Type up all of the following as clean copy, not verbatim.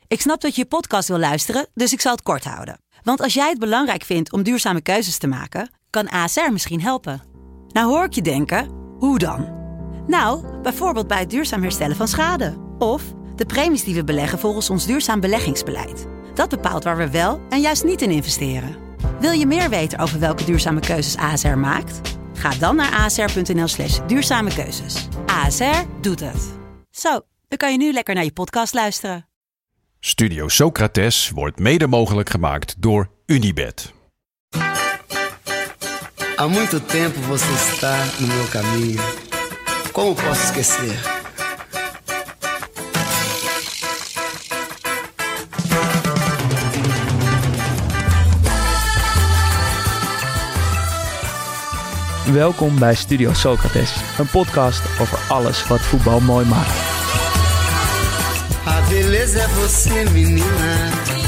Ik snap dat je podcast wil luisteren, dus ik zal het kort houden. Want als jij het belangrijk vindt om duurzame keuzes te maken, kan ASR misschien helpen. Nou hoor ik je denken, hoe dan? Nou, bijvoorbeeld bij het duurzaam herstellen van schade. Of de premies die we beleggen volgens ons duurzaam beleggingsbeleid. Dat bepaalt waar we wel en juist niet in investeren. Wil je meer weten over welke duurzame keuzes ASR maakt? Ga dan naar asr.nl/duurzame keuzes. ASR doet het. Zo, dan kan je nu lekker naar je podcast luisteren. Studio Socrates wordt mede mogelijk gemaakt door Unibet. Há muito tempo você está no meu caminho. Como posso esquecer? Welkom bij Studio Socrates, een podcast over alles wat voetbal mooi maakt. A beleza é você, menina.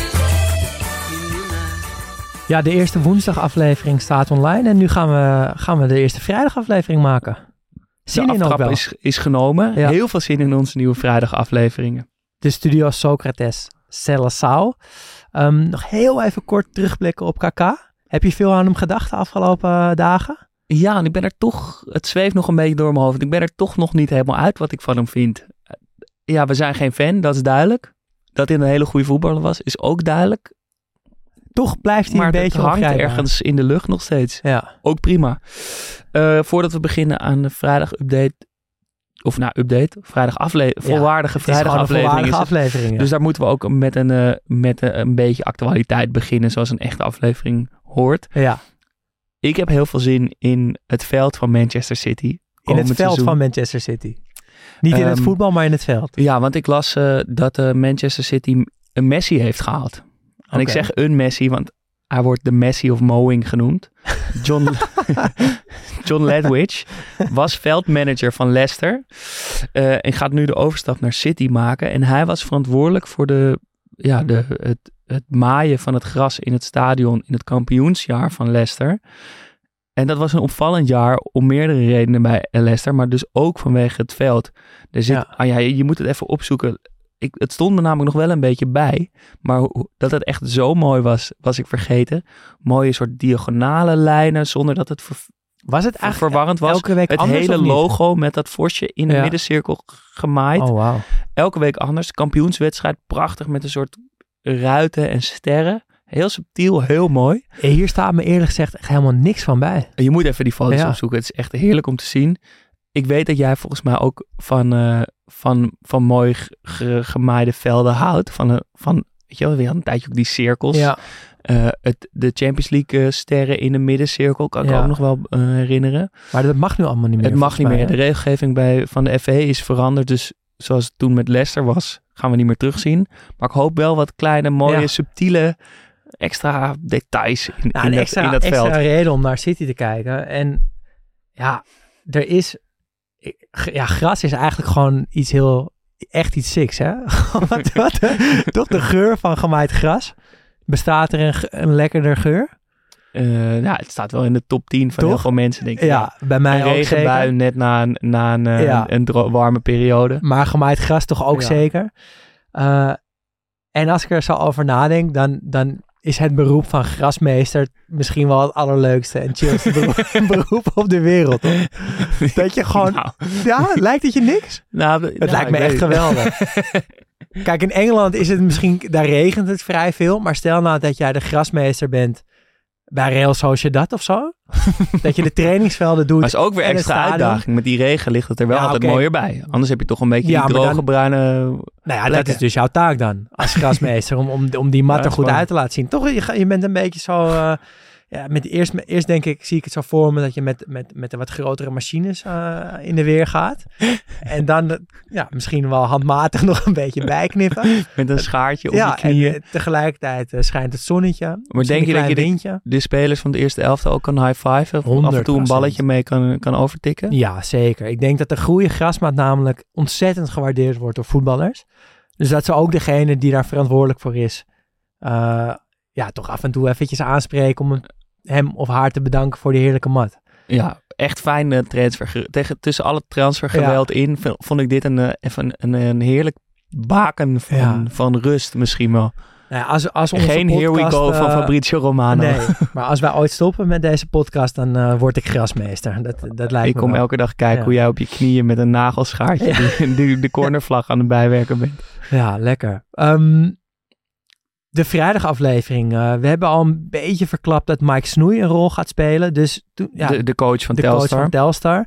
Ja, de eerste woensdagaflevering staat online en nu gaan we de eerste vrijdagaflevering maken. Zin in ook wel. Is genomen. Ja. Heel veel zin in onze nieuwe vrijdagafleveringen. De Studio Socrates Seleção. Nog heel even kort terugblikken op KK. Heb je veel aan hem gedacht de afgelopen dagen? Ja, en ik ben er toch, het zweeft nog een beetje door mijn hoofd. Ik ben er toch nog niet helemaal uit wat ik van hem vind. Ja, we zijn geen fan, dat is duidelijk. Dat hij een hele goede voetballer was, is ook duidelijk. Toch blijft hij maar een beetje hangt ongrijpbaar. Ergens in de lucht nog steeds. Ja. Ook prima. Voordat we beginnen aan de vrijdag-update. Of nou, update. Volwaardige vrijdagaflevering. Dus daar moeten we ook met een beetje actualiteit beginnen. Zoals een echte aflevering hoort. Ja. Ik heb heel veel zin in het veld van Manchester City. In het veld van Manchester City. Niet in het voetbal, maar in het veld. Ja, want ik las dat Manchester City een Messi heeft gehaald. En ik zeg een Messi, want hij wordt de Messi of Mowing genoemd. John Ledwidge was veldmanager van Leicester. En gaat nu de overstap naar City maken. En hij was verantwoordelijk voor het maaien van het gras in het stadion in het kampioensjaar van Leicester. En dat was een opvallend jaar om meerdere redenen bij Leicester, maar dus ook vanwege het veld. Je moet het even opzoeken. Het stond er namelijk nog wel een beetje bij, maar dat het echt zo mooi was ik vergeten. Mooie soort diagonale lijnen, zonder dat het was het eigenlijk verwarrend was. Elke week het anders, hele logo met dat vosje in de middencirkel gemaaid. Oh, wow. Elke week anders. Kampioenswedstrijd, prachtig met een soort ruiten en sterren. Heel subtiel, heel mooi. Hier staat me eerlijk gezegd echt helemaal niks van bij. Je moet even die foto's opzoeken. Het is echt heerlijk om te zien. Ik weet dat jij volgens mij ook van mooi gemaaide velden houdt. Weet je wel, we hadden een tijdje ook die cirkels. Ja. De Champions League sterren in de middencirkel kan ik ook nog wel herinneren. Maar dat mag nu allemaal niet meer. Het mag niet meer. De regelgeving van de FA is veranderd. Dus zoals het toen met Leicester was, gaan we niet meer terugzien. Maar ik hoop wel wat kleine, mooie, subtiele extra details in dat veld. Extra reden om naar City te kijken. En ja, er is... Ja, gras is eigenlijk gewoon echt iets siks, hè? Toch de geur van gemaaid gras. Bestaat er een lekkerder geur? Het staat wel in de top 10 van heel veel mensen, denk ik. Ja, bij mij een ook regenbui zeker. Net na een warme periode. Maar gemaaid gras toch ook zeker. En als ik er zo over nadenk, dan is het beroep van grasmeester misschien wel het allerleukste en chillste beroep op de wereld. Toch? Dat je gewoon... Ja, lijkt het je niks? Het lijkt me echt geweldig. Kijk, in Engeland is het misschien... Daar regent het vrij veel. Maar stel nou dat jij de grasmeester bent bij Real Sociedad of zo. Dat je de trainingsvelden doet. Maar is ook weer extra uitdaging. Met die regen ligt het er wel altijd mooier bij. Anders heb je toch een beetje die droge bruine... Nou ja, dat is dus jouw taak dan. Als grasmeester. om die mat er goed uit te laten zien. Toch, je bent een beetje zo... Eerst denk ik, zie ik het zo voor me dat je met de wat grotere machines in de weer gaat. En dan misschien wel handmatig nog een beetje bijknippen. Met een schaartje op je knieën. En tegelijkertijd schijnt het zonnetje. Maar denk je dat je de spelers van de eerste elftal ook kan high-fiven? Of af en toe een balletje mee kan overtikken? Ja, zeker. Ik denk dat de goede grasmaat namelijk ontzettend gewaardeerd wordt door voetballers. Dus dat ze ook degene die daar verantwoordelijk voor is... toch af en toe eventjes aanspreken om hem of haar te bedanken voor die heerlijke mat. Ja, echt fijn transfer. Tussen alle transfergeweld in vond ik dit een heerlijk baken van rust misschien wel. Nou ja, als onze Geen podcast, Here We Go van Fabrizio Romano. Nee, maar als wij ooit stoppen met deze podcast, dan word ik grasmeester. Dat lijkt ik me kom wel. elke dag kijken hoe jij op je knieën met een nagelschaartje de cornervlag aan het bijwerken bent. Ja, lekker. De vrijdagaflevering. We hebben al een beetje verklapt dat Mike Snoei een rol gaat spelen. Dus De coach van de Telstar. coach van Telstar.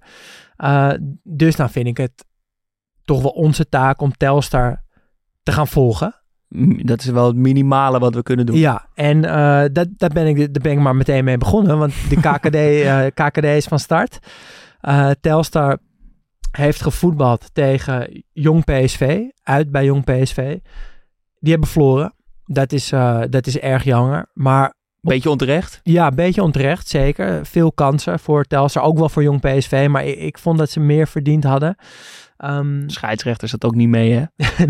Dus nou vind ik het toch wel onze taak om Telstar te gaan volgen. Dat is wel het minimale wat we kunnen doen. Ja, en daar ben ik maar meteen mee begonnen. Want de KKD is van start. Telstar heeft gevoetbald tegen Jong PSV. Uit bij Jong PSV. Die hebben verloren. Dat is erg jammer. Maar Beetje onterecht. ja, een beetje onterecht, zeker. Veel kansen voor Telstar. Ook wel voor Jong PSV. Maar ik vond dat ze meer verdiend hadden. Scheidsrechter zat ook niet mee, hè?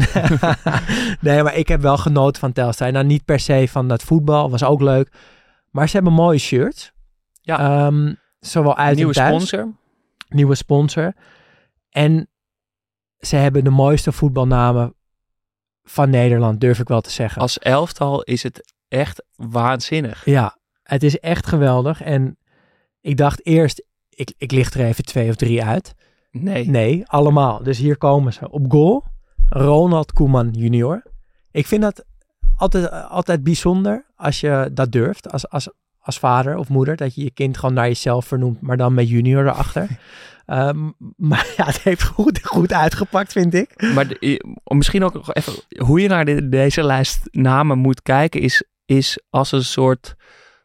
Nee, maar ik heb wel genoten van Telstar. Nou, niet per se van dat voetbal. Was ook leuk. Maar ze hebben mooie shirts. Ja. Zowel uit Nieuwe en thuis. sponsor. Nieuwe sponsor. En ze hebben de mooiste voetbalnamen van Nederland, durf ik wel te zeggen. Als elftal is het echt waanzinnig. Ja, het is echt geweldig. En ik dacht eerst, ik licht er even 2 of 3 uit. Nee, allemaal. Dus hier komen ze. Op goal, Ronald Koeman junior. Ik vind dat altijd bijzonder als je dat durft. Als vader of moeder. Dat je je kind gewoon naar jezelf vernoemt. Maar dan met junior erachter. Maar ja, het heeft goed uitgepakt, vind ik. Maar misschien ook nog even... Hoe je naar deze lijst namen moet kijken... is als een soort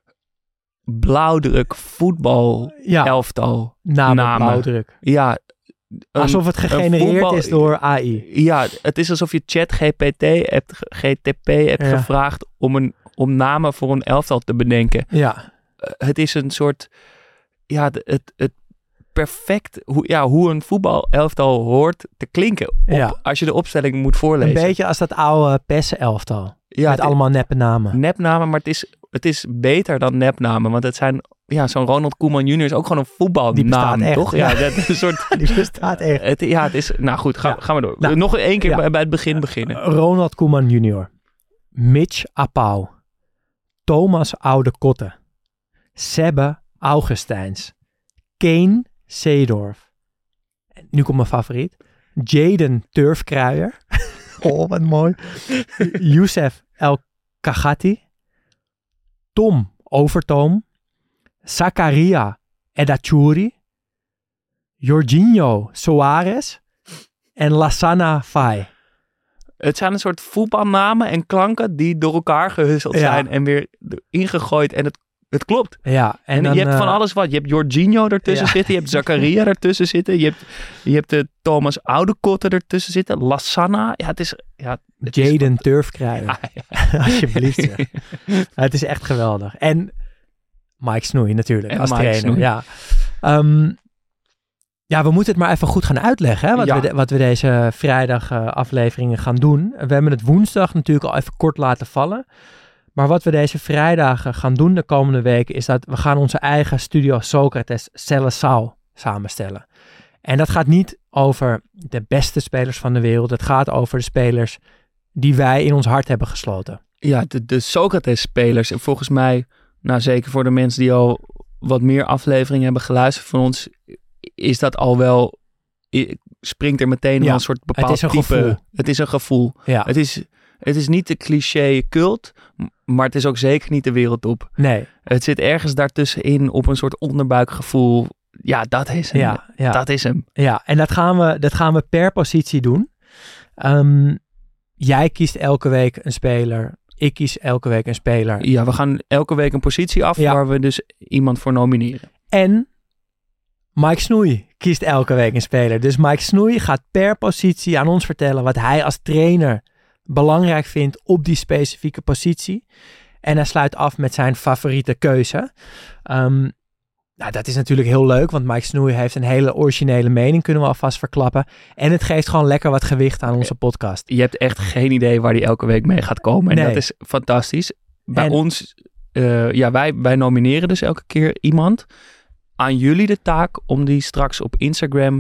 blauwdruk voetbal elftal namen. Blauwdruk. Ja. Alsof het gegenereerd is door AI. Ja, het is alsof je GTP hebt gevraagd om namen voor een elftal te bedenken. Ja. Het is een soort... Ja, het perfect... Hoe een voetbalelftal hoort te klinken. Als je de opstelling moet voorlezen. Een beetje als dat oude PES-elftal. Ja, met allemaal neppe namen. Nepnamen, maar het is beter dan nepnamen. Want het zijn... Ja, zo'n Ronald Koeman junior is ook gewoon een voetbalnaam, die bestaat echt, toch? Ja, dat is een soort... Die bestaat echt. Het is... Nou goed, gaan we door. Nou, nog één keer bij het begin beginnen. Ronald Koeman junior. Mitch Apau. Thomas Oude Kotte. Sebbe Augustijns. Kane Seedorf. Nu komt mijn favoriet. Jaden Turfkruijer. Oh, wat mooi. Youssef El Kagati. Tom Overtoom. Zakaria Edachouri. Jorginho Soares. En Lassana Faye. Het zijn een soort voetbalnamen en klanken die door elkaar gehusseld zijn en weer ingegooid. En het klopt. Ja, en dan, je hebt van alles wat. Je hebt Jorginho ertussen zitten. Je hebt Zakaria ertussen zitten. Je hebt de Thomas Oudekotte ertussen zitten. Lassana. Ja, het is... Ja, Jaden Turfkruijer. Alsjeblieft. Ja. Het is echt geweldig. En Mike Snoei natuurlijk als trainer. Ja. We moeten het maar even goed gaan uitleggen. Hè, wat we deze vrijdag afleveringen gaan doen. We hebben het woensdag natuurlijk al even kort laten vallen. Maar wat we deze vrijdagen gaan doen de komende weken is dat we gaan onze eigen Studio Socrates Seleção samenstellen. En dat gaat niet over de beste spelers van de wereld. Het gaat over de spelers die wij in ons hart hebben gesloten. Ja, de Socrates-spelers. En volgens mij, nou zeker voor de mensen die al wat meer afleveringen hebben geluisterd van ons, is dat al wel, springt er meteen al een soort bepaald type. Gevoel. Het is een gevoel. Ja. Het is niet de cliché cult, maar het is ook zeker niet de wereldtop. Nee. Het zit ergens daartussenin op een soort onderbuikgevoel. Ja, dat is hem. Ja. Dat is hem. Ja, en dat gaan we per positie doen. Jij kiest elke week een speler. Ik kies elke week een speler. Ja, we gaan elke week een positie af waar we dus iemand voor nomineren. En Mike Snoei kiest elke week een speler. Dus Mike Snoei gaat per positie aan ons vertellen wat hij als trainer belangrijk vindt op die specifieke positie. En hij sluit af met zijn favoriete keuze. Dat is natuurlijk heel leuk, want Mike Snoei heeft een hele originele mening, kunnen we alvast verklappen. En het geeft gewoon lekker wat gewicht aan onze podcast. Je hebt echt geen idee waar die elke week mee gaat komen. En dat is fantastisch. Bij ons, wij nomineren dus elke keer iemand. Aan jullie de taak om die straks op Instagram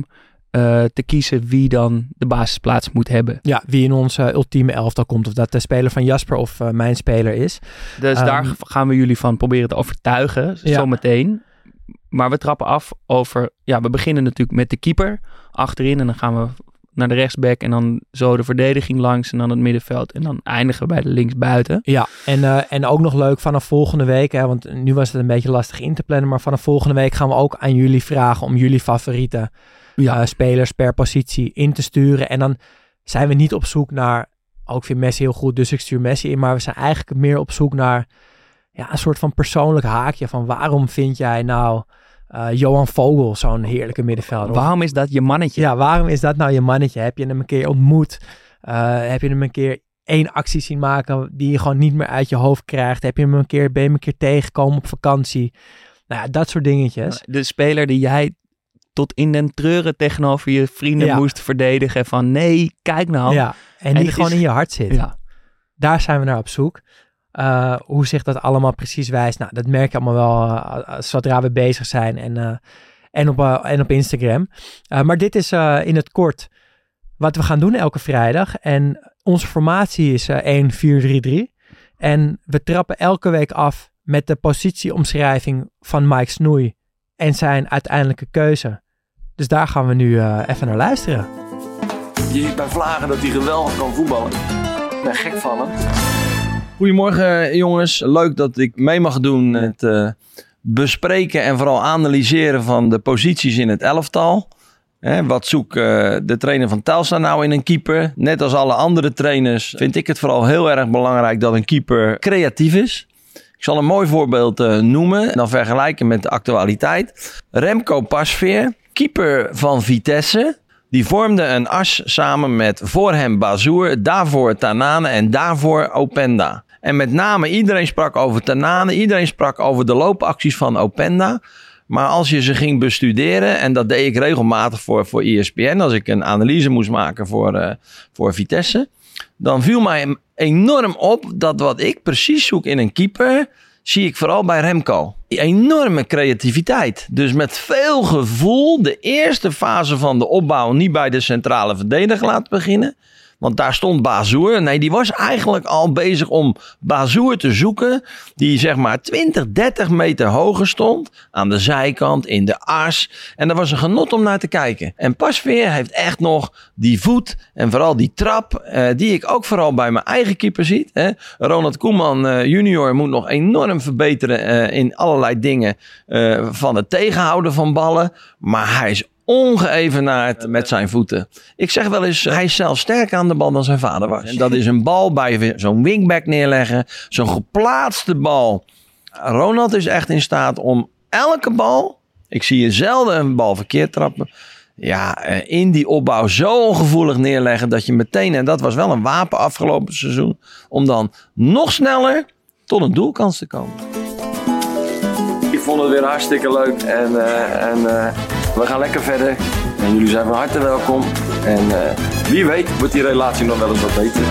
te kiezen wie dan de basisplaats moet hebben. Ja, wie in onze ultieme elftal komt. Of dat de speler van Jasper of mijn speler is. Dus daar gaan we jullie van proberen te overtuigen. Zometeen. Maar we trappen af over... Ja, we beginnen natuurlijk met de keeper achterin. En dan gaan we naar de rechtsback. En dan zo de verdediging langs. En dan het middenveld. En dan eindigen we bij de linksbuiten. Ja, en ook nog leuk vanaf volgende week. Hè, want nu was het een beetje lastig in te plannen. Maar vanaf volgende week gaan we ook aan jullie vragen om jullie favoriete spelers per positie in te sturen. En dan zijn we niet op zoek naar... ik vind Messi heel goed, dus ik stuur Messi in. Maar we zijn eigenlijk meer op zoek naar een soort van persoonlijk haakje. Van waarom vind jij nou Johan Vogel zo'n heerlijke middenvelder? Waarom is dat je mannetje? Ja, waarom is dat nou je mannetje? Heb je hem een keer ontmoet? Heb je hem een keer 1 actie zien maken die je gewoon niet meer uit je hoofd krijgt? Ben je hem een keer tegengekomen op vakantie? Nou ja, dat soort dingetjes. De speler die jij tot in den treuren tegenover je vrienden moest verdedigen. Van nee, kijk nou. Ja, en die gewoon in je hart zit. Ja. Daar zijn we naar op zoek. Hoe zich dat allemaal precies wijst. Nou, dat merk je allemaal wel zodra we bezig zijn. En op Instagram. Maar dit is in het kort wat we gaan doen elke vrijdag. En onze formatie is 1-4-3-3. En we trappen elke week af met de positieomschrijving van Mike Snoei. En zijn uiteindelijke keuze. Dus daar gaan we nu even naar luisteren. Je ziet bij Vlagen dat hij geweldig kan voetballen. Ik ben gek van hem. Goedemorgen jongens. Leuk dat ik mee mag doen met bespreken en vooral analyseren van de posities in het elftal. Wat zoekt de trainer van Telstar nou in een keeper? Net als alle andere trainers vind ik het vooral heel erg belangrijk dat een keeper creatief is. Ik zal een mooi voorbeeld noemen en dan vergelijken met de actualiteit. Remco Pasveer, keeper van Vitesse. Die vormde een as samen met voor hem Bazoer, daarvoor Tanane en daarvoor Openda. En met name iedereen sprak over Tanane, iedereen sprak over de loopacties van Openda. Maar als je ze ging bestuderen, en dat deed ik regelmatig voor ESPN, als ik een analyse moest maken voor Vitesse, dan viel mij enorm op dat wat ik precies zoek in een keeper, zie ik vooral bij Remco. Die enorme creativiteit. Dus met veel gevoel de eerste fase van de opbouw niet bij de centrale verdediger laten beginnen. Want daar stond Bazoer. Nee, die was eigenlijk al bezig om Bazoer te zoeken. Die zeg maar 20, 30 meter hoger stond. Aan de zijkant, in de as. En dat was een genot om naar te kijken. En Pasveer heeft echt nog die voet. En vooral die trap. Die ik ook vooral bij mijn eigen keeper zie. Ronald Koeman junior moet nog enorm verbeteren in allerlei dingen. Van het tegenhouden van ballen. Maar hij is ongeëvenaard met zijn voeten. Ik zeg wel eens, hij is zelfs sterker aan de bal dan zijn vader was. En dat is een bal bij zo'n wingback neerleggen. Zo'n geplaatste bal. Ronald is echt in staat om elke bal, ik zie je zelden een bal verkeerd trappen, in die opbouw zo ongevoelig neerleggen dat je meteen, en dat was wel een wapen afgelopen seizoen, om dan nog sneller tot een doelkans te komen. Ik vond het weer hartstikke leuk en we gaan lekker verder. En jullie zijn van harte welkom. En wie weet wordt die relatie nog wel eens wat beter.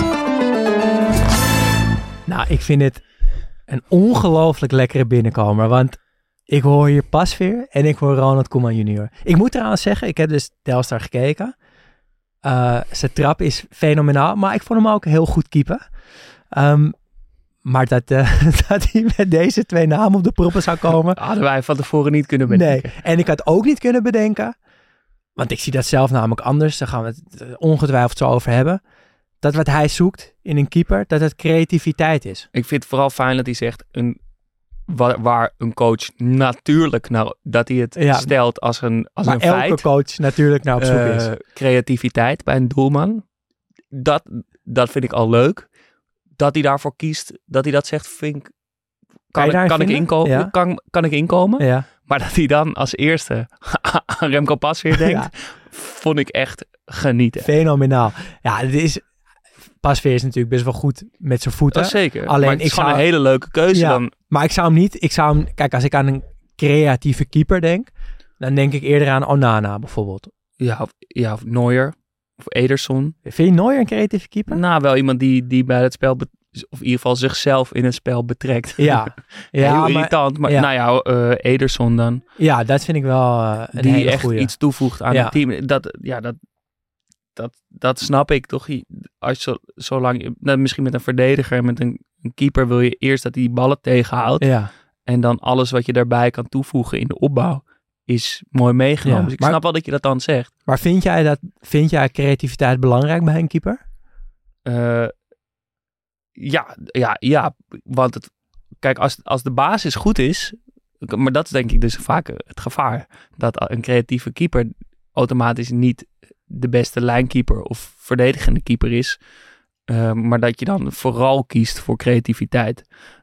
Nou, ik vind het een ongelooflijk lekkere binnenkomer. Want ik hoor hier Pasveer en ik hoor Ronald Koeman junior. Ik moet trouwens zeggen, ik heb dus Telstar gekeken. Zijn trap is fenomenaal, maar ik vond hem ook heel goed keeper. Maar dat hij met deze 2 namen op de proppen zou komen, hadden wij van tevoren niet kunnen bedenken. Nee, en ik had ook niet kunnen bedenken, want ik zie dat zelf namelijk anders, daar gaan we het ongetwijfeld zo over hebben, dat wat hij zoekt in een keeper, dat het creativiteit is. Ik vind het vooral fijn dat hij zegt, waar een coach natuurlijk, dat hij het stelt als een feit. Maar elke coach natuurlijk naar op zoek is. Creativiteit bij een doelman, dat vind ik al leuk. Dat hij daarvoor kiest, dat hij dat zegt, kan ik inkomen. Ja. Kan ik inkomen. Ja. Maar dat hij dan als eerste aan Remco Pasveer denkt, vond ik echt genieten. Fenomenaal. Ja, Pasveer is natuurlijk best wel goed met zijn voeten. Dat zeker. Alleen, maar het is gewoon een hele leuke keuze dan. Maar ik zou hem, kijk, als ik aan een creatieve keeper denk, dan denk ik eerder aan Onana bijvoorbeeld. Ja, of Neuer. Of Ederson. Vind je Neuer een creatieve keeper? Nou, wel iemand die bij het spel of in ieder geval zichzelf in het spel betrekt. Ja, heel irritant. Maar nou ja, Ederson dan. Ja, dat vind ik wel een die hele echt goeie. iets toevoegt aan het team. Dat snap ik toch. Als zolang, misschien met een verdediger en met een keeper wil je eerst dat hij die ballen tegenhoudt. Ja. En dan alles wat je daarbij kan toevoegen in de opbouw is mooi meegenomen. Ja, Dus ik snap wel dat je dat dan zegt. Maar vind jij creativiteit belangrijk bij een keeper? Ja, want kijk, als de basis goed is, maar dat is denk ik dus vaak het gevaar, dat een creatieve keeper automatisch niet de beste lijnkeeper of verdedigende keeper is, maar dat je dan vooral kiest voor creativiteit.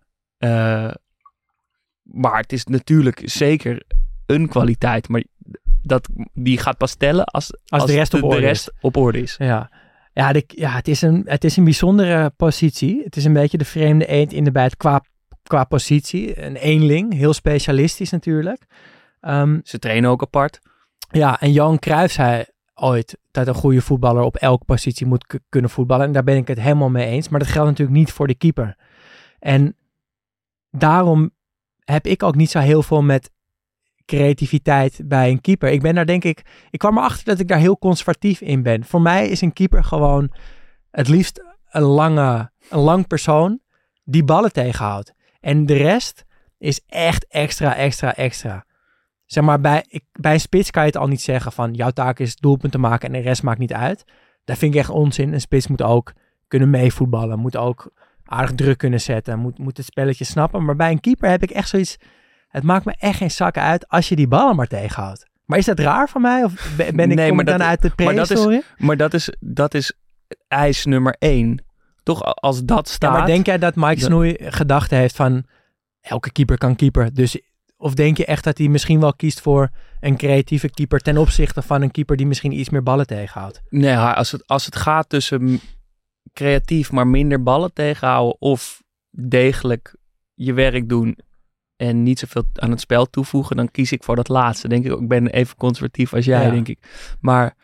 Maar het is natuurlijk zeker een kwaliteit, maar die gaat pas tellen als de rest op orde is. Ja. Het is een bijzondere positie. Het is een beetje de vreemde eend in de bijt qua positie. Een eenling, heel specialistisch natuurlijk. Ze trainen ook apart. Ja, en Johan Cruijff zei ooit dat een goede voetballer op elke positie moet kunnen voetballen. En daar ben ik het helemaal mee eens. Maar dat geldt natuurlijk niet voor de keeper. En daarom heb ik ook niet zo heel veel met creativiteit bij een keeper. Ik kwam erachter dat ik daar heel conservatief in ben. Voor mij is een keeper gewoon het liefst een lang persoon die ballen tegenhoudt. En de rest is echt extra. Zeg maar, bij een spits kan je het al niet zeggen van jouw taak is doelpunten maken en de rest maakt niet uit. Dat vind ik echt onzin. Een spits moet ook kunnen meevoetballen, moet ook aardig druk kunnen zetten, moet het spelletje snappen. Maar bij een keeper heb ik echt zoiets, het maakt me echt geen zakken uit als je die ballen maar tegenhoudt. Maar is dat raar van mij? Of kom ik dan uit de prehistorie? Maar dat is eis nummer 1. Toch, als dat staat... Ja, maar denk jij dat Mike Snoei gedachte heeft van elke keeper kan keeper? Dus, of denk je echt dat hij misschien wel kiest voor een creatieve keeper ten opzichte van een keeper die misschien iets meer ballen tegenhoudt? Nee, als het gaat tussen creatief maar minder ballen tegenhouden of degelijk je werk doen en niet zoveel aan het spel toevoegen, dan kies ik voor dat laatste. Denk ik ben even conservatief als jij, denk ik. Maar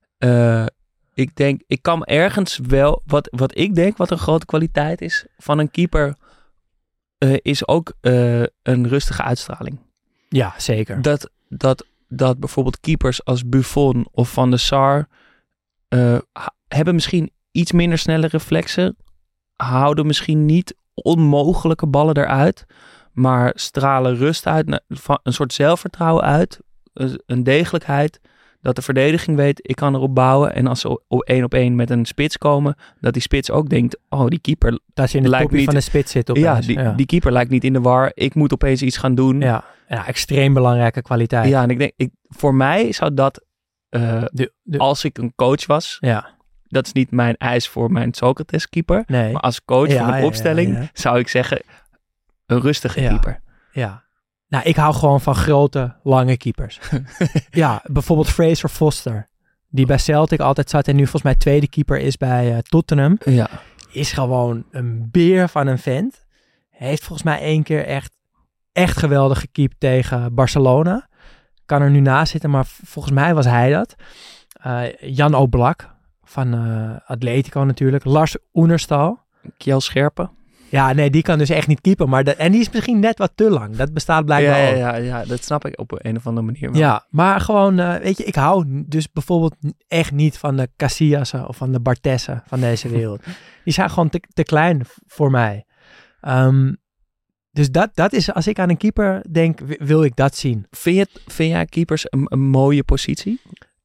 ik kan ergens wel, wat ik denk wat een grote kwaliteit is van een keeper, is ook een rustige uitstraling. Ja, zeker. Dat bijvoorbeeld keepers als Buffon of Van der Sar hebben misschien iets minder snelle reflexen, houden misschien niet onmogelijke ballen eruit, maar stralen rust uit, een soort zelfvertrouwen uit, een degelijkheid, dat de verdediging weet, ik kan erop bouwen. En als ze op één met een spits komen, dat die spits ook denkt, oh, die keeper dat je in de kopie van de spits zit opeens. Die keeper lijkt niet in de war, ik moet opeens iets gaan doen. Ja, extreem belangrijke kwaliteit. Ja, en ik denk, voor mij zou dat, als ik een coach was, dat is niet mijn eis voor mijn Socrates keeper, maar als coach van een opstelling zou ik zeggen, een rustige keeper. Ja. Nou, ik hou gewoon van grote, lange keepers. Ja, bijvoorbeeld Fraser Foster, die bij Celtic altijd zat en nu volgens mij tweede keeper is bij Tottenham. Ja. Is gewoon een beer van een vent. Heeft volgens mij 1 keer echt geweldig gekiept tegen Barcelona. Kan er nu naast zitten, maar volgens mij was hij dat. Jan Oblak van Atletico natuurlijk. Lars Oenerstal. Kjell Scherpen. Ja, nee, die kan dus echt niet keepen. En die is misschien net wat te lang. Dat bestaat blijkbaar ook. Ja, dat snap ik op een of andere manier wel. Ja, maar gewoon, weet je, ik hou dus bijvoorbeeld echt niet van de Casillas'en of van de Bartes'en van deze wereld. Die zijn gewoon te klein voor mij. Dus dat is, als ik aan een keeper denk, wil ik dat zien. Vind jij keepers een mooie positie?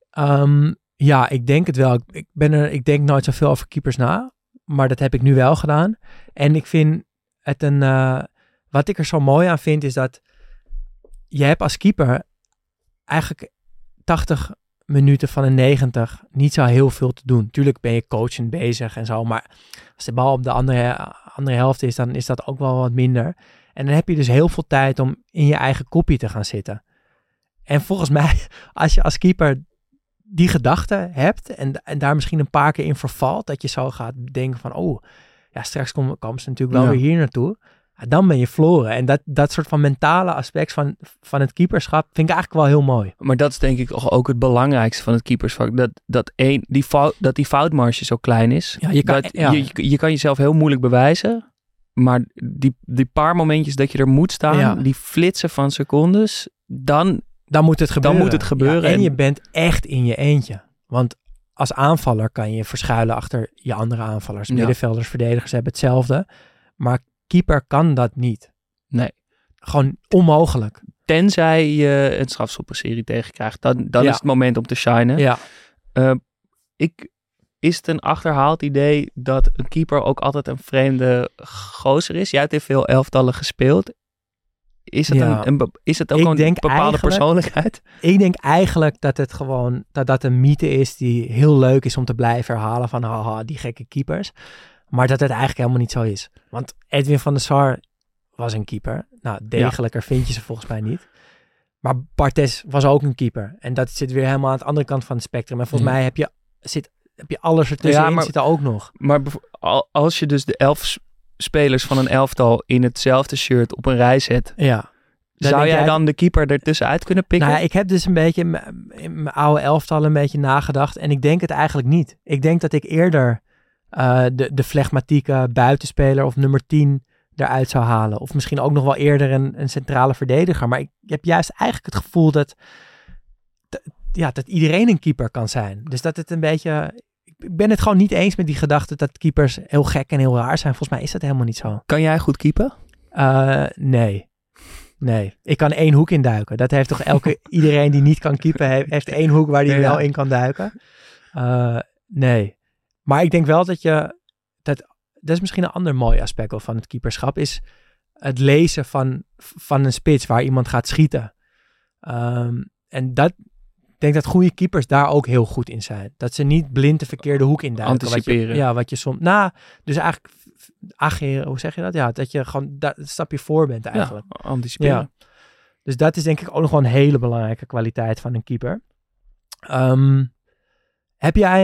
Ja, ik denk het wel. Ik denk nooit zoveel over keepers na. Maar dat heb ik nu wel gedaan. En ik vind het wat ik er zo mooi aan vind, is dat je hebt als keeper eigenlijk 80 minuten van de 90 niet zo heel veel te doen. Tuurlijk ben je coachend bezig en zo. Maar als de bal op de andere helft is, dan is dat ook wel wat minder. En dan heb je dus heel veel tijd om in je eigen kopje te gaan zitten. En volgens mij, als je als keeper die gedachte hebt en daar misschien een paar keer in vervalt, dat je zo gaat denken van, straks komen ze natuurlijk wel weer hier naartoe. dan ben je verloren. En dat soort van mentale aspect van het keeperschap vind ik eigenlijk wel heel mooi. Maar dat is denk ik ook het belangrijkste van het keepersvak. Die foutmarge zo klein is. Ja, je kan jezelf heel moeilijk bewijzen. Maar die paar momentjes dat je er moet staan, die flitsen van secondes, dan moet het gebeuren. Ja, en je bent echt in je eentje. Want als aanvaller kan je verschuilen achter je andere aanvallers. Middenvelders, verdedigers hebben hetzelfde. Maar keeper kan dat niet. Nee. Gewoon onmogelijk. Tenzij je een strafschoppenserie tegenkrijgt. Dan is het moment om te shinen. Ja. Is het een achterhaald idee dat een keeper ook altijd een vreemde gozer is? Jij hebt in veel elftallen gespeeld. Is het ook een bepaalde persoonlijkheid? Ik denk eigenlijk dat het gewoon dat een mythe is die heel leuk is om te blijven herhalen van haha, die gekke keepers. Maar dat het eigenlijk helemaal niet zo is. Want Edwin van der Sar was een keeper. Nou, degelijker vind je ze volgens mij niet. Maar Barthez was ook een keeper. En dat zit weer helemaal aan de andere kant van het spectrum. En volgens mij heb je alles ertussenin zitten ook nog. Maar als je dus de 11 spelers van een elftal in hetzelfde shirt op een rij zet. Ja. Zou jij dan de keeper ertussenuit kunnen pikken? Nou, ik heb dus een beetje in mijn oude elftal een beetje nagedacht. En ik denk het eigenlijk niet. Ik denk dat ik eerder de flegmatieke buitenspeler of nummer 10 eruit zou halen. Of misschien ook nog wel eerder een centrale verdediger. Maar ik heb juist eigenlijk het gevoel dat iedereen een keeper kan zijn. Dus dat het een beetje... Ik ben het gewoon niet eens met die gedachte dat keepers heel gek en heel raar zijn. Volgens mij is dat helemaal niet zo. Kan jij goed keepen? Nee. Ik kan 1 hoek induiken. Dat heeft toch iedereen die niet kan keepen, heeft 1 hoek waar hij wel in kan duiken. Nee. Maar ik denk wel dat is misschien een ander mooi aspect van het keeperschap, is het lezen van een spits waar iemand gaat schieten. En ik denk dat goede keepers daar ook heel goed in zijn. Dat ze niet blind de verkeerde hoek induiken. Anticiperen. Wat je soms... dus eigenlijk ageren, hoe zeg je dat? Ja, dat je gewoon een stapje voor bent eigenlijk. Ja, anticiperen. Ja. Dus dat is denk ik ook nog wel een hele belangrijke kwaliteit van een keeper. Heb jij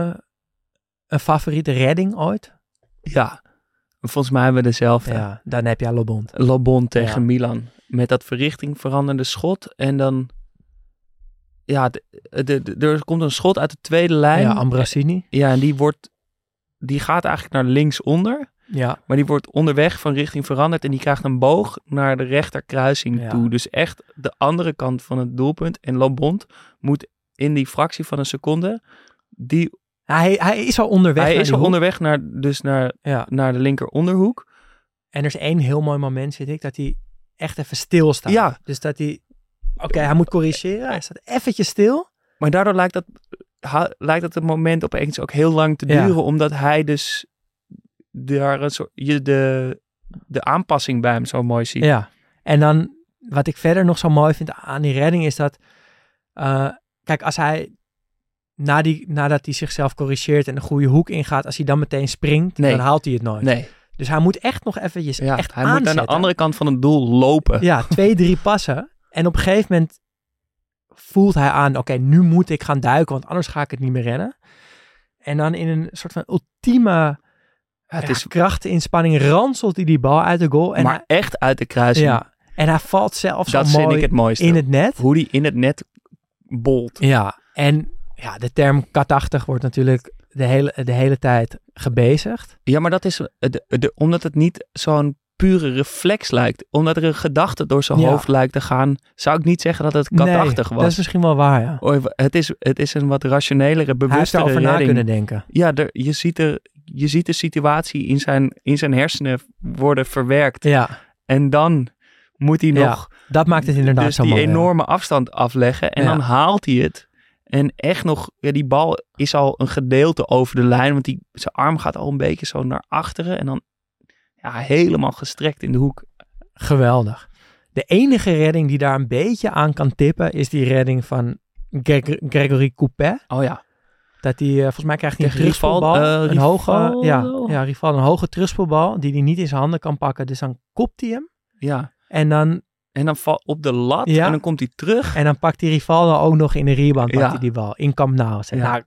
een favoriete redding ooit? Ja, volgens mij hebben we dezelfde. Ja, dan heb jij Lobond. Lobond tegen Milan. Met dat verrichting veranderde schot. En dan... Ja, er komt een schot uit de tweede lijn. Ja, Ambrosini. Ja, en die gaat eigenlijk naar linksonder. Ja. Maar die wordt onderweg van richting veranderd. En die krijgt een boog naar de rechterkruising toe. Dus echt de andere kant van het doelpunt. En Lobond moet in die fractie van een seconde... Hij is al onderweg. Hij is al onderweg naar de linker onderhoek. En er is 1 heel mooi moment, vind ik, dat hij echt even stilstaat. Ja. Dus dat hij... Oké, hij moet corrigeren. Hij staat eventjes stil. Maar daardoor lijkt dat het moment opeens ook heel lang te duren. Omdat hij dus daar een soort, de aanpassing bij hem zo mooi ziet. Ja. En dan, wat ik verder nog zo mooi vind aan die redding is dat... kijk, als hij... Nadat hij zichzelf corrigeert en een goede hoek ingaat, als hij dan meteen springt, dan haalt hij het nooit. Nee. Dus hij moet echt nog eventjes echt hij aanzetten. moet aan de andere kant van het doel lopen. Ja, 2-3 passen. En op een gegeven moment voelt hij aan, oké, nu moet ik gaan duiken, want anders ga ik het niet meer rennen. En dan in een soort van ultieme krachteninspanning ranselt hij die bal uit de goal. Maar echt uit de kruising. Ja, en hij valt zelfs dat zo mooi vind ik het mooiste. In het net. Hoe die in het net bolt. Ja, en de term katachtig wordt natuurlijk de hele tijd gebezigd. Ja, maar dat is omdat het niet zo'n pure reflex lijkt. Omdat er een gedachte door zijn hoofd lijkt te gaan, zou ik niet zeggen dat het katachtig was. Dat is misschien wel waar, ja. Het is een wat rationelere, bewustere redding. Hij heeft erover na kunnen denken. Ja, je ziet de situatie in zijn hersenen worden verwerkt. Ja. En dan moet hij nog... Dat maakt het inderdaad dus zo mooi. Die enorme afstand afleggen. En dan haalt hij het. En echt nog, die bal is al een gedeelte over de lijn. Want zijn arm gaat al een beetje zo naar achteren. En dan helemaal gestrekt in de hoek. Geweldig. De enige redding die daar een beetje aan kan tippen, is die redding van Gregory Coupet. Oh ja. Dat hij, volgens mij krijgt hij een terugspelbal. Een hoge terugspelbal die hij niet in zijn handen kan pakken. Dus dan kopt hij hem. Ja. En dan valt op de lat en dan komt hij terug. En dan pakt die Rivaldo ook nog in de rebound hij die bal. In Camp Nou. Nou,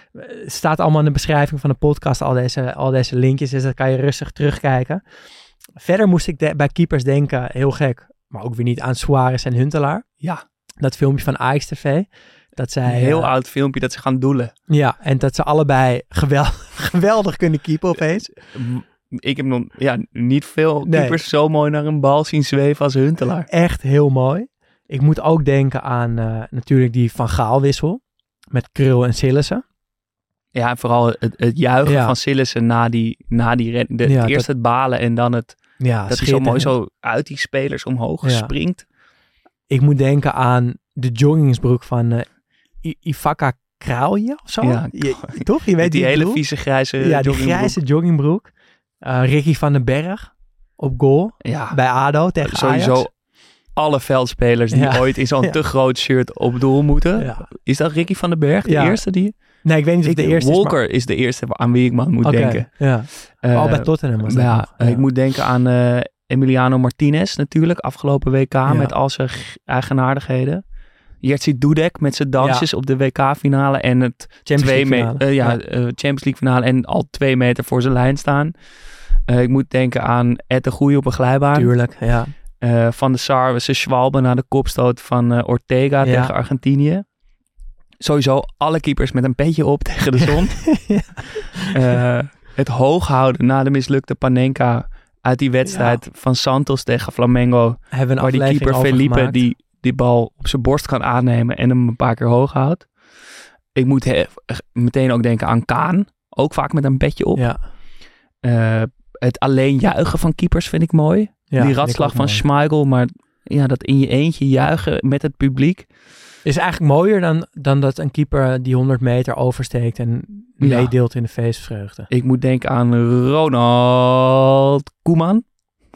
staat allemaal in de beschrijving van de podcast, al deze linkjes. Dus dat kan je rustig terugkijken. Verder moest ik bij keepers denken, heel gek, maar ook weer niet aan Suarez en Huntelaar. Ja. Dat filmpje van Ajax TV. Dat zij, Een heel oud filmpje dat ze gaan doelen. Ja, en dat ze allebei geweldig kunnen keepen opeens. Ik heb nog niet veel keepers zo mooi naar een bal zien zweven als Huntelaar. Echt heel mooi. Ik moet ook denken aan natuurlijk die Van Gaal wissel. Met Krul en Sillissen. Ja, en vooral het juichen van Sillissen na die redding. Eerst het balen en dan dat hij zo mooi zo uit die spelers omhoog springt. Ik moet denken aan de joggingsbroek van Ivaka Kralje of zo. Ja, toch? Je weet die hele vieze grijze joggingbroek. Die grijze joggingbroek. Ricky van den Berg op goal bij ADO tegen sowieso Ajax. Alle veldspelers die ooit in zo'n te groot shirt op doel moeten. Ja. Is dat Ricky van den Berg, de eerste die? Nee, ik weet niet of de eerste Walker is de eerste aan wie ik moet denken. Ja. Al bij Tottenham was dat ik moet denken aan Emiliano Martinez natuurlijk, afgelopen WK met al zijn eigenaardigheden. Jerzy Dudek met zijn dansjes op de WK-finale en het Champions League finale en al 2 meter voor zijn lijn staan. Ik moet denken aan Ed de Goeie op een glijbaan. Tuurlijk, ja. Van de Sar, zijn Schwalbe na de kopstoot van Ortega tegen Argentinië. Sowieso alle keepers met een petje op tegen de zon. Het hoog houden na de mislukte Panenka uit die wedstrijd van Santos tegen Flamengo. Waar die keeper Felipe die bal op zijn borst kan aannemen en hem een paar keer hoog houdt. Ik moet meteen ook denken aan Kaan. Ook vaak met een petje op. Ja. Het alleen juichen van keepers vind ik mooi. Ja, die ratslag van Schmeichel, maar ja, dat in je eentje juichen met het publiek. Is eigenlijk mooier dan dat een keeper die 100 meter oversteekt en meedeelt in de feestvreugde. Ik moet denken aan Ronald Koeman.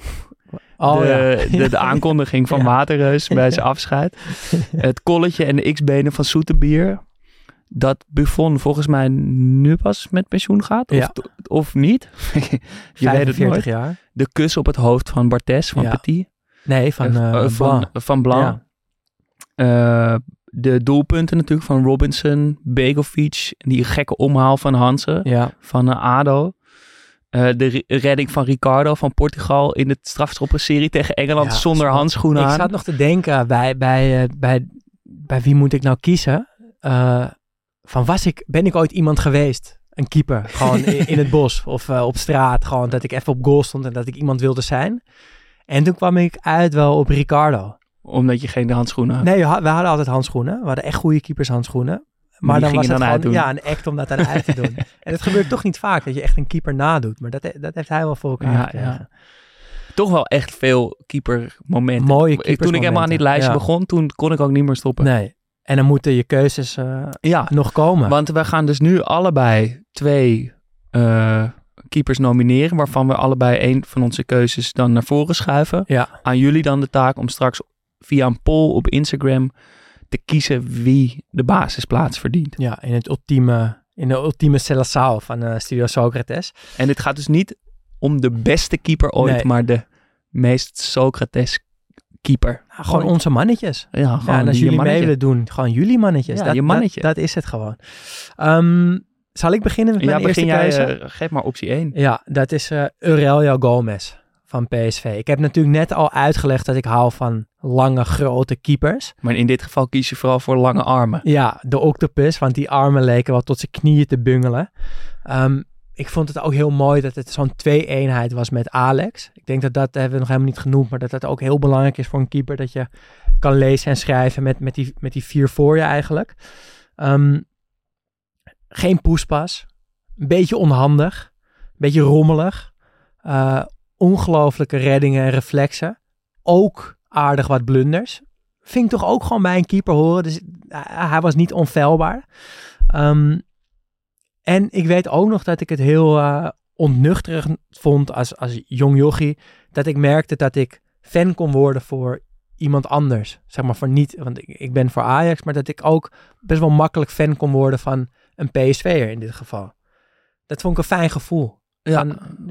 De aankondiging van Waterreus bij zijn afscheid. Het kolletje en de x-benen van Soeterbier. Dat Buffon volgens mij nu pas met pensioen gaat. Of niet. Je weet het nooit. Jaar. De kus op het hoofd van Barthez van Petit. Nee, van Blanc. Ja. De doelpunten natuurlijk van Robinson, Begovic. Die gekke omhaal van Hansen. Van ADO. De redding van Ricardo van Portugal in de strafschoppenserie tegen Engeland zonder handschoenen aan. Ik zat nog te denken bij wie moet ik nou kiezen? Ben ik ooit iemand geweest? Een keeper, gewoon in het bos of op straat. Gewoon dat ik even op goal stond en dat ik iemand wilde zijn. En toen kwam ik uit wel op Ricardo. Omdat je geen handschoenen had? Nee, we hadden altijd handschoenen. We hadden echt goede keepershandschoenen. Maar dan was het gewoon een act om dat dan uit te doen. En het gebeurt toch niet vaak dat je echt een keeper nadoet. Maar dat heeft hij wel voor elkaar gekregen. Ja. Toch wel echt veel keepermomenten. Mooie keepersmomenten. Toen ik helemaal aan dit lijstje begon, toen kon ik ook niet meer stoppen. Nee. En dan moeten je keuzes nog komen. Want we gaan dus nu allebei 2 keepers nomineren. Waarvan we allebei 1 van onze keuzes dan naar voren schuiven. Ja. Aan jullie dan de taak om straks via een poll op Instagram te kiezen wie de basisplaats verdient. Ja, in de ultieme Seleção van Studio Socrates. En dit gaat dus niet om de beste keeper ooit, maar de meest Socrates keeper. Nou, gewoon onze mannetjes. Ja, en als jullie mee willen doen, gewoon jullie mannetjes. Ja, je mannetje. Dat is het gewoon. Zal ik beginnen met mijn eerste keuze? Geef maar optie 1. Ja, dat is Aurelio Gomez van PSV. Ik heb natuurlijk net al uitgelegd dat ik hou van lange, grote keepers. Maar in dit geval kies je vooral voor lange armen. Ja, de octopus, want die armen leken wel tot zijn knieën te bungelen. Ik vond het ook heel mooi dat het zo'n 2-eenheid was met Alex. Ik denk dat hebben we nog helemaal niet genoemd, maar dat ook heel belangrijk is voor een keeper, dat je kan lezen en schrijven met die 4 voor je eigenlijk. Geen poespas. Een beetje onhandig. Een beetje rommelig. Ongelooflijke reddingen en reflexen. Ook aardig wat blunders. Vind ik toch ook gewoon bij een keeper horen. Dus hij was niet onfeilbaar. En ik weet ook nog dat ik het heel ontnuchterend vond als jong jochie. Dat ik merkte dat ik fan kon worden voor iemand anders. Zeg maar voor niet, want ik ben voor Ajax. Maar dat ik ook best wel makkelijk fan kon worden van een PSV'er in dit geval. Dat vond ik een fijn gevoel. Ja,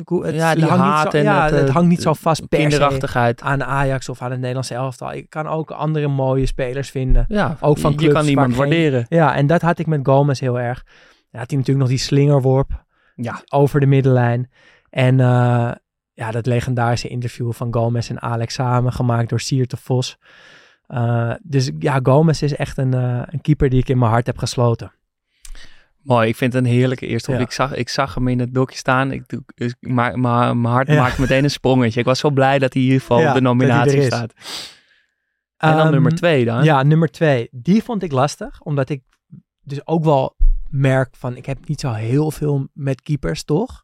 het hangt niet zo vast per kinderachtigheid aan Ajax of aan het Nederlandse elftal. Ik kan ook andere mooie spelers vinden. Ja, ook van clubs. Je kan iemand waarderen. Ja, en dat had ik met Gomez heel erg. Dan had hij natuurlijk nog die slingerworp over de middenlijn. En dat legendarische interview van Gomez en Alex samen, gemaakt door Siert de Vos. Dus ja, Gomez is echt een keeper die ik in mijn hart heb gesloten. Mooi, ik vind het een heerlijke eerste op. Ik zag hem in het dokje staan. Mijn hart maakt meteen een sprongetje. Ik was zo blij dat hij in ieder geval op de nominatie staat. En dan nummer 2 dan? Ja, nummer 2. Die vond ik lastig, omdat ik dus ook wel merk van, ik heb niet zo heel veel met keepers, toch?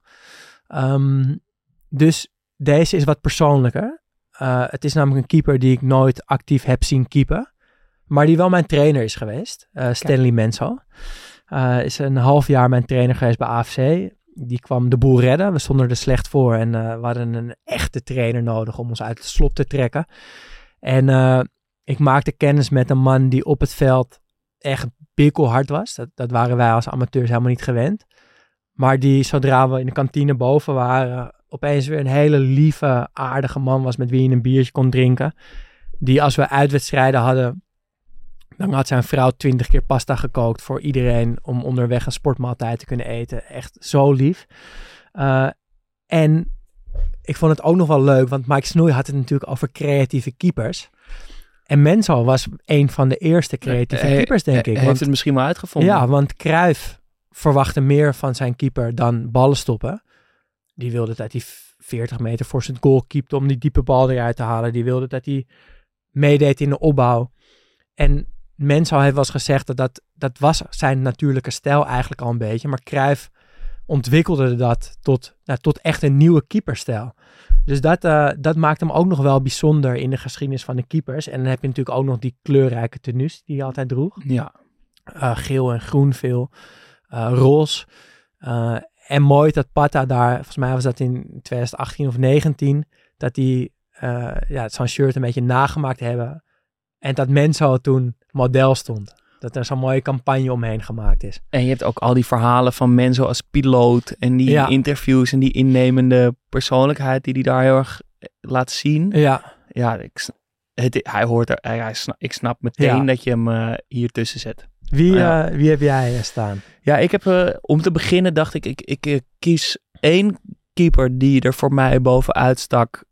Dus deze is wat persoonlijker. Het is namelijk een keeper die ik nooit actief heb zien keepen, maar die wel mijn trainer is geweest. Stanley Menzo. Is een half jaar mijn trainer geweest bij AFC. Die kwam de boel redden. We stonden er slecht voor en we hadden een echte trainer nodig om ons uit het slop te trekken. En ik maakte kennis met een man die op het veld echt bikkelhard was. Dat waren wij als amateurs helemaal niet gewend. Maar die, zodra we in de kantine boven waren, opeens weer een hele lieve, aardige man was met wie je een biertje kon drinken. Die, als we uitwedstrijden hadden, dan had zijn vrouw 20 keer pasta gekookt voor iedereen om onderweg een sportmaaltijd te kunnen eten. Echt zo lief. En ik vond het ook nog wel leuk, want Mike Snoei had het natuurlijk over creatieve keepers. En Menzo was een van de eerste creatieve keepers, denk ik. Hij heeft het misschien wel uitgevonden. Ja, want Cruijff verwachtte meer van zijn keeper dan ballen stoppen. Die wilde dat hij 40 meter voor zijn goal keepte om die diepe bal eruit te halen. Die wilde dat hij meedeed in de opbouw. En Menzo heeft wel eens gezegd dat was zijn natuurlijke stijl eigenlijk al een beetje. Maar Cruijff ontwikkelde dat tot echt een nieuwe keeperstijl. Dus dat maakt hem ook nog wel bijzonder in de geschiedenis van de keepers. En dan heb je natuurlijk ook nog die kleurrijke tenues die hij altijd droeg. Ja. Geel en groen veel. Roze. En mooi dat Pata daar, volgens mij was dat in 2018 of 2019, dat die zo'n shirt een beetje nagemaakt hebben. En dat Menzo toen model stond. Dat er zo'n mooie campagne omheen gemaakt is. En je hebt ook al die verhalen van Menzo als piloot en die interviews en die innemende persoonlijkheid die hij daar heel erg laat zien. Ja. Ja, hij hoort er. Ik snap meteen dat je hem hier tussen zet. Wie heb jij staan? Ja, ik heb om te beginnen dacht ik kies 1 keeper die er voor mij bovenuit stak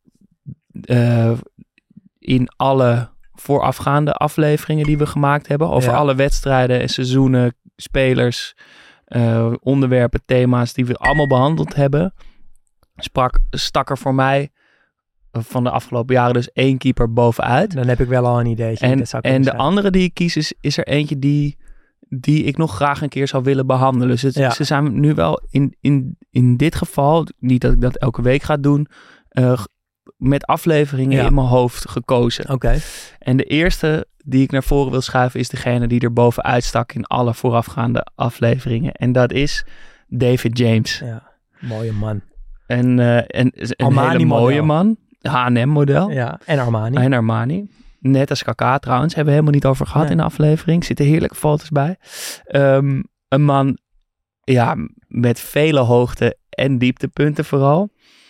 in alle voorafgaande afleveringen die we gemaakt hebben. Over alle wedstrijden en seizoenen, spelers, onderwerpen, thema's die we allemaal behandeld hebben. Stak er voor mij van de afgelopen jaren dus 1 keeper bovenuit. Dan heb ik wel al een ideetje. En de andere die ik kies is er eentje die ik nog graag een keer zou willen behandelen. Dus ze zijn nu wel in dit geval, niet dat ik dat elke week ga doen, met afleveringen in mijn hoofd gekozen. Okay. En de eerste die ik naar voren wil schuiven is degene die er bovenuit stak in alle voorafgaande afleveringen. En dat is David James. Ja, mooie man. En een hele mooie man. H&M-model. Ja, en Armani. En Armani. Net als Kaká trouwens. Hebben we helemaal niet over gehad in de aflevering. Zitten heerlijke foto's bij. Een man met vele hoogte- en dieptepunten vooral.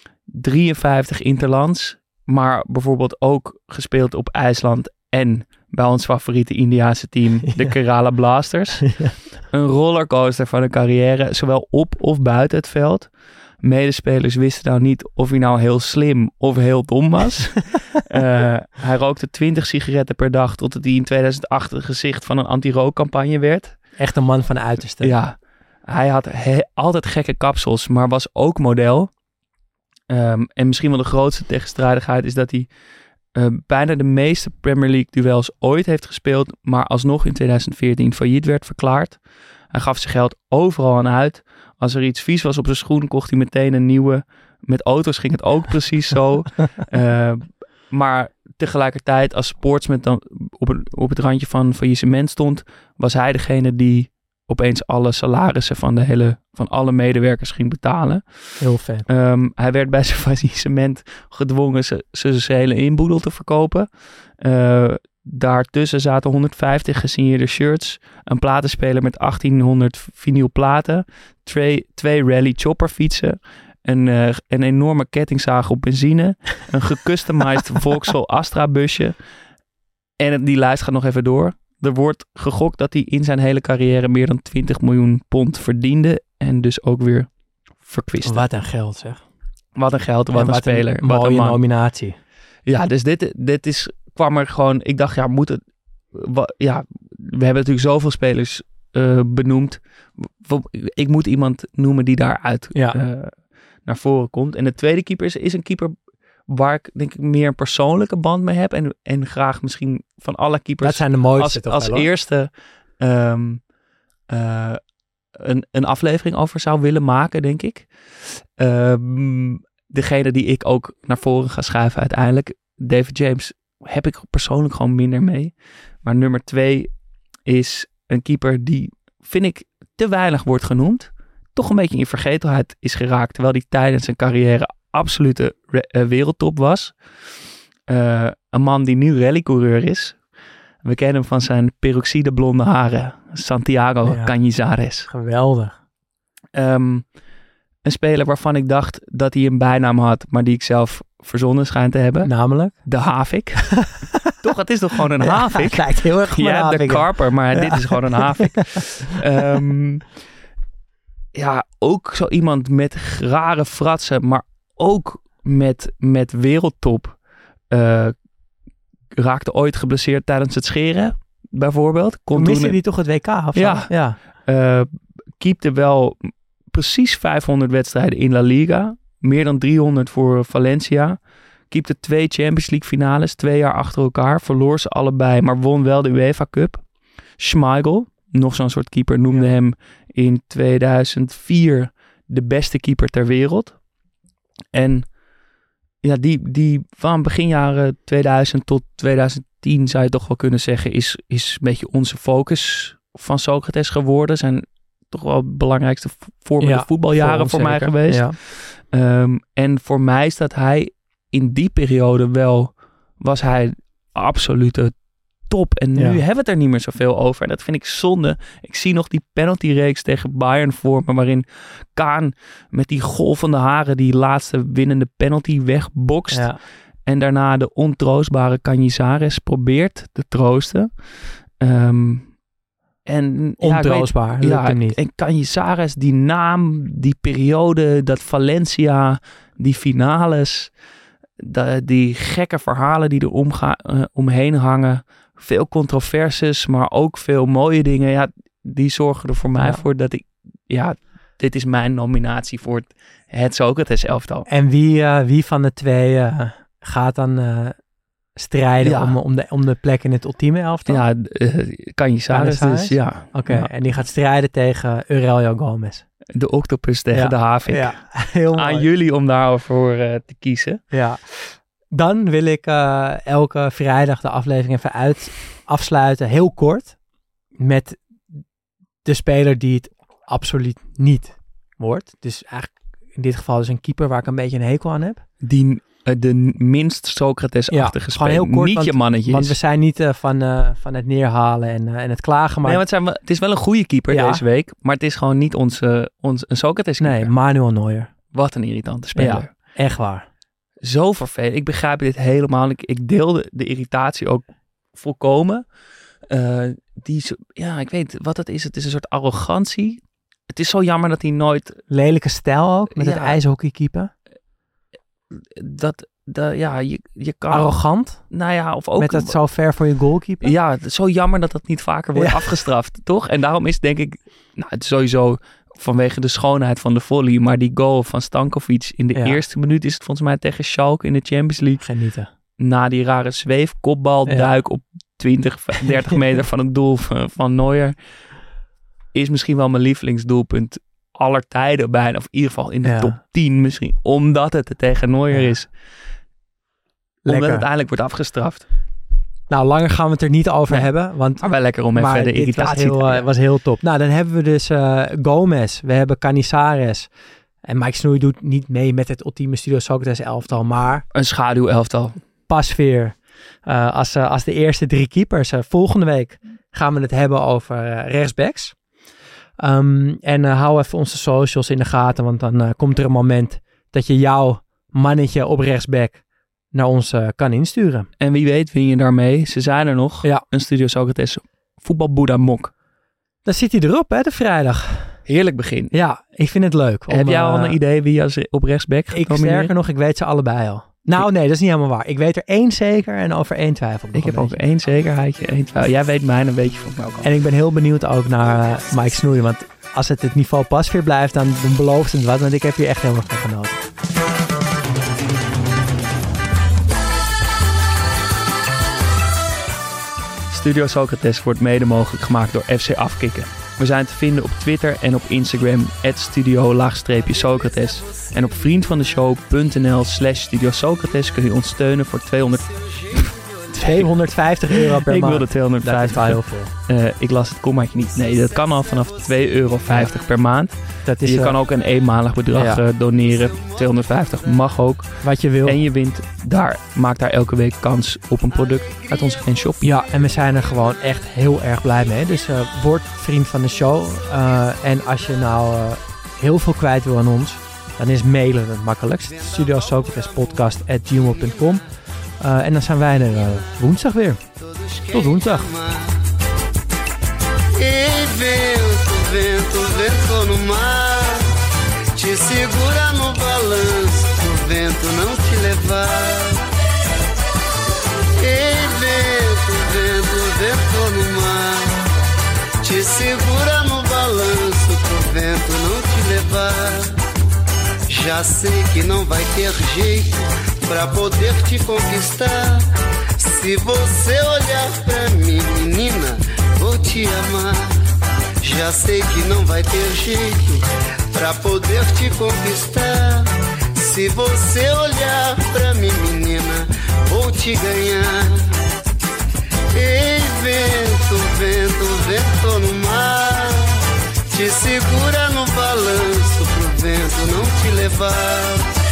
53 interlands. Maar bijvoorbeeld ook gespeeld op IJsland en bij ons favoriete Indiaanse team, de Kerala Blasters. Ja. Een rollercoaster van een carrière, zowel op of buiten het veld. Medespelers wisten nou niet of hij nou heel slim of heel dom was. Hij rookte 20 sigaretten per dag totdat hij in 2008 het gezicht van een anti-rookcampagne werd. Echt een man van de uiterste. Ja, hij had altijd gekke kapsels, maar was ook model. En misschien wel de grootste tegenstrijdigheid is dat hij bijna de meeste Premier League duels ooit heeft gespeeld, maar alsnog in 2014 failliet werd verklaard. Hij gaf zijn geld overal aan uit. Als er iets vies was op zijn schoen, kocht hij meteen een nieuwe. Met auto's ging het ook precies zo. Maar tegelijkertijd, als sportsman dan op het randje van faillissement stond, was hij degene die opeens alle salarissen van alle medewerkers ging betalen. Heel vet. Hij werd bij zijn faillissement gedwongen zijn hele inboedel te verkopen. Daartussen zaten 150 gesigneerde shirts, een platenspeler met 1800 vinylplaten, 2 rally chopper fietsen, een enorme kettingzaag op benzine, een gecustomized Vauxhall Astra busje. En die lijst gaat nog even door. Er wordt gegokt dat hij in zijn hele carrière meer dan 20 miljoen pond verdiende en dus ook weer verkwiste. Wat een geld zeg. Wat een geld, wat een speler. Een mooie nominatie. Ja, dus dit kwam er gewoon... Ik dacht, we hebben natuurlijk zoveel spelers benoemd. Ik moet iemand noemen die daaruit naar voren komt. En de tweede keeper is een keeper waar ik denk ik meer een persoonlijke band mee heb. En graag misschien van alle keepers... Dat zijn de mooiste als eerste een aflevering over zou willen maken, denk ik. Degene die ik ook naar voren ga schuiven uiteindelijk. David James heb ik persoonlijk gewoon minder mee. Maar nummer 2 is een keeper die, vind ik, te weinig wordt genoemd. Toch een beetje in vergetelheid is geraakt. Terwijl hij tijdens zijn carrière absolute wereldtop was. Een man die nu rallycoureur is. We kennen hem van zijn peroxide blonde haren. Santiago Cañizares. Geweldig. Een speler waarvan ik dacht dat hij een bijnaam had, maar die ik zelf verzonnen schijnt te hebben. Namelijk? De Havik. Toch, het is toch gewoon een Havik? Het lijkt heel erg op een Havik. De Karper, maar dit is gewoon een Havik. Ook zo iemand met rare fratsen, maar ook met wereldtop. Raakte ooit geblesseerd tijdens het scheren, bijvoorbeeld. Miste die toch het WK of zo? Ja. Keepte wel precies 500 wedstrijden in La Liga. Meer dan 300 voor Valencia. Keepte 2 Champions League finales, 2 jaar achter elkaar. Verloor ze allebei, maar won wel de UEFA Cup. Schmeichel, nog zo'n soort keeper, noemde hem in 2004 de beste keeper ter wereld. En ja, die van begin jaren 2000 tot 2010 zou je toch wel kunnen zeggen, is een beetje onze focus van Socrates geworden. Zijn toch wel de belangrijkste voorbeelden voetbaljaren voor mij geweest. Ja. En voor mij staat hij in die periode wel, was hij absolute top. En nu hebben we het er niet meer zoveel over. En dat vind ik zonde. Ik zie nog die penaltyreeks tegen Bayern voor me, waarin Kaan met die golvende haren die laatste winnende penalty wegbokst. Ja. En daarna de ontroostbare Cañizares probeert te troosten. En ontroostbaar, lukt hem niet. En Cañizares, die naam, die periode, dat Valencia, die finales, die gekke verhalen die er omheen hangen. Veel controversies, maar ook veel mooie dingen. Ja, die zorgen er voor mij voor dat ik... Ja, dit is mijn nominatie voor het Socrates elftal. En wie van de twee gaat dan strijden om de plek in het ultieme elftal? Ja, Cañizares dus, ja. Oké, en die gaat strijden tegen Aurelio Gomez. De octopus tegen de Havik. Ja, heel mooi. Aan jullie om daarvoor te kiezen. Ja. Dan wil ik elke vrijdag de aflevering even afsluiten, heel kort, met de speler die het absoluut niet wordt. Dus eigenlijk in dit geval dus een keeper waar ik een beetje een hekel aan heb. Die de minst Socrates-achtige speler, heel kort, niet je mannetje. Want we zijn niet van het neerhalen en het klagen. Maar het is wel een goede keeper deze week, maar het is gewoon niet een Socrates-keeper. Nee, Manuel Neuer. Wat een irritante speler. Ja, echt waar. Zo vervelend. Ik begrijp dit helemaal. Ik deelde de irritatie ook volkomen. Ik weet wat het is. Het is een soort arrogantie. Het is zo jammer dat hij nooit... Lelijke stijl ook, met het ijshockeykeeper. Je kan... Arrogant? Nou ja, of ook... Met dat zo ver voor je goalkeeper? Ja, het is zo jammer dat dat niet vaker wordt afgestraft, toch? En daarom is denk ik... Nou, het is sowieso vanwege de schoonheid van de volley, maar die goal van Stankovic in de eerste minuut is het volgens mij tegen Schalke in de Champions League. Genieten. Na die rare zweefkopbal, duik op 20, 30 meter van het doel van Neuer. Is misschien wel mijn lievelingsdoelpunt aller tijden bijna. Of in ieder geval in de top 10 misschien. Omdat het tegen Neuer is. Omdat het uiteindelijk wordt afgestraft. Nou, langer gaan we het er niet over hebben. Want, maar wel lekker om even de irritatie te hebben. Was heel top. Nou, dan hebben we dus Gomez. We hebben Cañizares. En Mike Snoei doet niet mee met het ultieme Studio Socrates elftal, maar... Een schaduw elftal. Pasveer. Als de eerste 3 keepers. Volgende week gaan we het hebben over rechtsbacks. En hou even onze socials in de gaten, want dan komt er een moment dat je jouw mannetje op rechtsback naar ons kan insturen. En wie weet win je daarmee. Ze zijn er nog. Ja. Een Studio Socrates voetbalboeddha mok. Dan zit hij erop, hè, de vrijdag. Heerlijk begin. Ja, ik vind het leuk. Heb jij al een idee wie als op rechtsback gaat komen? Sterker nog, ik weet ze allebei al. Nou, nee, dat is niet helemaal waar. Ik weet er 1 zeker en over 1 twijfel. Ik heb ook 1 zekerheidje, 1 twijfel. Jij weet mij, dan weet je van mij ook al. En ik ben heel benieuwd ook naar Mike Snoeien. Want als het niveau Pasveer blijft, dan belooft het wat. Want ik heb hier echt helemaal van genoten. Studio Socrates wordt mede mogelijk gemaakt door FC Afkikken. We zijn te vinden op Twitter en op Instagram @studio_Socrates. En op vriendvandeshow.nl/Studio Socrates kun je ons steunen voor €250 per maand. Ik wilde 250. Dat is heel veel. Ik las het kommaatje niet. Nee, dat kan al vanaf €2,50 per maand. Dat is, je kan ook een eenmalig bedrag doneren. 250 mag ook. Wat je wil. En je maakt daar elke week kans op een product uit onze Geen Shop. Ja, en we zijn er gewoon echt heel erg blij mee. Dus word vriend van de show. En als je nou heel veel kwijt wil aan ons, dan is mailen het makkelijkst. studiosocratespodcast@gmail.com. En dan zijn wij er woensdag weer. Tot woensdag. Vento, vento no mar, te segura no balanço, pro vento não te levar. Ei, vento, vento, vento no mar, te segura no balanço, pro vento não te levar. Já sei que não vai ter jeito pra poder te conquistar. Se você olhar pra mim, menina, vou te amar. Já sei que não vai ter jeito pra poder te conquistar. Se você olhar pra mim, menina, vou te ganhar. Ei, vento, vento, vento no mar, te segura no balanço pro vento não te levar.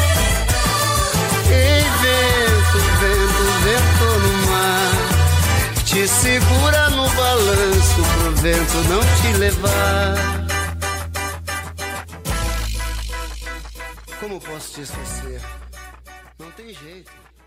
Ei, vento, vento, vento no mar, te segura no balanço pro vento não te levar. Como posso te esquecer? Não tem jeito.